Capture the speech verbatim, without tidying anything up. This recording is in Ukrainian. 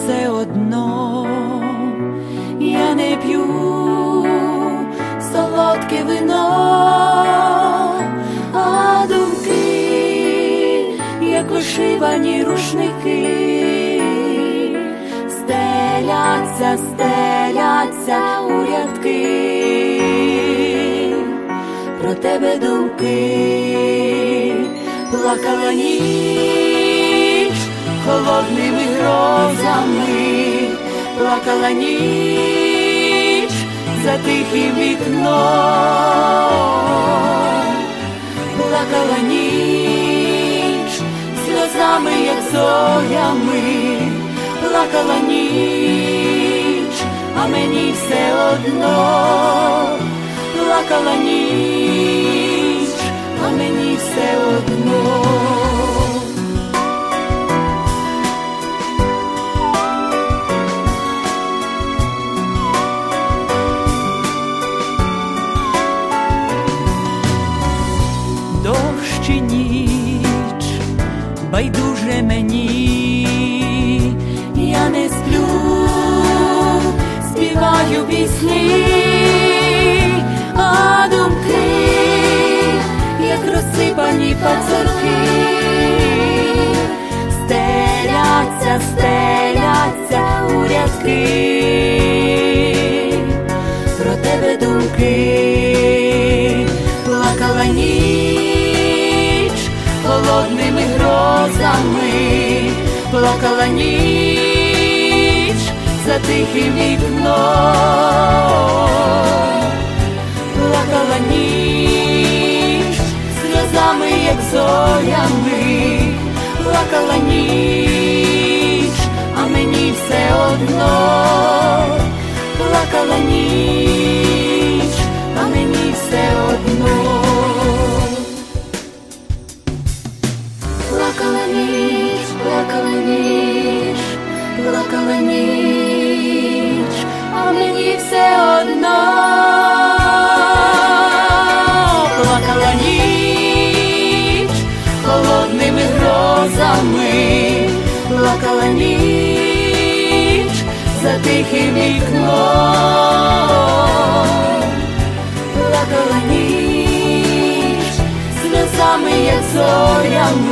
все одно, я не п'ю солодке вино, а думки, як вишивані рушники, стеляться, стеляться у рядки. Про тебе думки, плакала ніч холодними грозами, плакала ніч за тихим вікном, плакала ніч сльозами, як зорями, плакала ніч, а мені все одно, плакала ніч, а мені все одно. Дощ і ніч, байдуже мені, я не сплю, співаю пісні, а думки, як розсипані пацурки, стеляться, стеляться у рядки. Про тебе думки, плакала ніч холодними грозами, плакала ніч за тихим вікном, плакала ніч сльозами, як зорями, плакала ніч, а мені все одно, плакала ніч, а мені все одно. Плакала ніч, плакала ніч, плакала ніч, а мені все одно, плакала ніч холодними грозами, плакала ніч за тихим вікном, плакала ніч сльозами, як зорями,